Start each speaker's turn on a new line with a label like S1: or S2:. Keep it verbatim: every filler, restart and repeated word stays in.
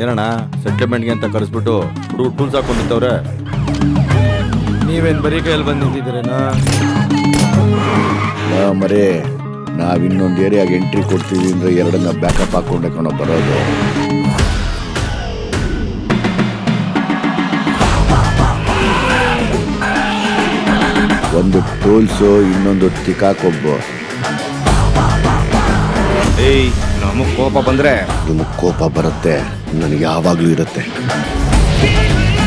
S1: ಏನಣ್ಣ ಸೆಟ್ಲ್ಮೆಂಟ್ಗೆ ಅಂತ ಕರೆಸ್ಬಿಟ್ಟು ಹುಡುಗ ಟೂಲ್ಸ್ ಹಾಕೊಂಡಿತ್ತವ್ರೆ.
S2: ನೀವೇನ್ ಬರೀ ಕೈಯಲ್ಲಿ ಬಂದು ನಿಂತಿದ್ದೀರೇನಾ?
S3: ಮರೇ ನಾವ್ ಇನ್ನೊಂದು ಏರಿಯಾಗೆ ಎಂಟ್ರಿ ಕೊಡ್ತೀವಿ ಅಂದ್ರೆ ಎರಡನ್ನ ಬ್ಯಾಕಪ್ ಹಾಕೊಂಡೆ ಕಣೋ ಬರೋದು. ಒಂದು ಟೂಲ್ಸು, ಇನ್ನೊಂದು ತಿಕಾಕೊಬ್ಬು.
S2: ಏಯ್ ನಮಗ್ ಕೋಪ ಬಂದ್ರೆ
S3: ನಿಮಗೆ ಕೋಪ ಬರುತ್ತೆ, ನನಗೆ ಯಾವಾಗ್ಲೂ ಇರುತ್ತೆ.